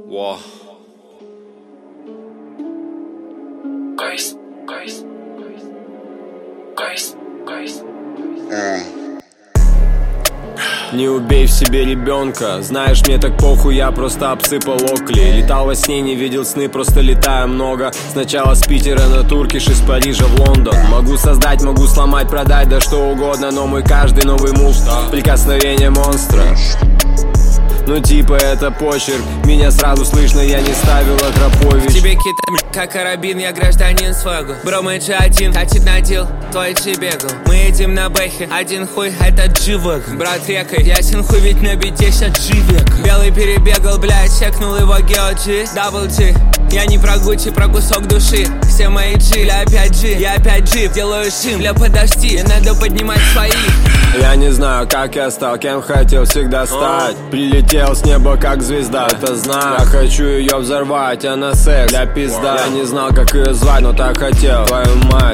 Wow. Не убей в себе ребенка. Знаешь, мне так похуй, я просто обсыпал Окли. Летал во сне, не видел сны, просто летаю много. Сначала с Питера на Туркиш, из Парижа в Лондон. Могу создать, могу сломать, продать, да что угодно. Но мой каждый новый мув — прикосновение монстра. Ну типа это почерк, меня сразу слышно, я не ставил Атропович. Тебе кита, как карабин, я гражданин свагу. Бро, мы G1, катит на дел, твой G бегал. Мы едем на бэхе, один хуй, это G-вэг. Брат рекой, ясен хуй, ведь на бите сейчас G-век. Белый перебегал, блядь, чекнул его Гео G, Double G. Я не про Гуччи, про кусок души. Все мои G, я опять G, я опять G. Делаю шим, бля, подожди, надо поднимать свои. Я не знаю, как я стал, кем хотел всегда стать. Прилетел с неба, как звезда, это знак. Я хочу ее взорвать, она секс, для пизда. Я не знал, как ее звать, но так хотел, твою мать.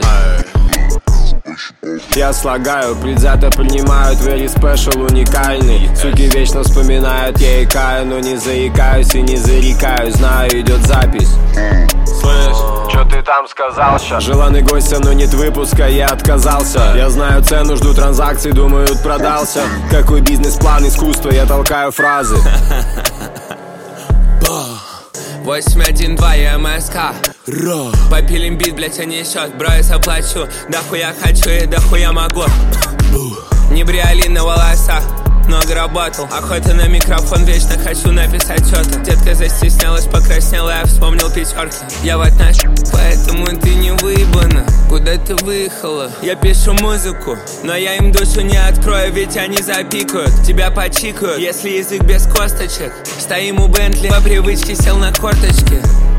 Я слагаю, предвзято принимают, very special, уникальный. Суки вечно вспоминают, я икаю, но не заикаюсь и не зарекаюсь. Знаю, идет запись. Слышь, чё ты там сказал ща? Желанный гость, но нет выпуска, я отказался. Я знаю цену, жду транзакций, думают, продался. Какой бизнес-план, искусство, я толкаю фразы. 812 и МСК. Попилим бит, блять, а не счет. Бро, я заплачу, да хуя хочу и да хуя могу. Не бриолин на волосах, много работал. Охота на микрофон, вечно хочу написать что-то. Детка застеснялась, покраснела, я вспомнил пятерки. Я в отношениях, поэтому ты не выебана. Куда ты выехала? Я пишу музыку, но я им душу не открою, ведь они запикают, тебя почикают, если язык без косточек. Стоим у Бентли, по привычке сел на корточки.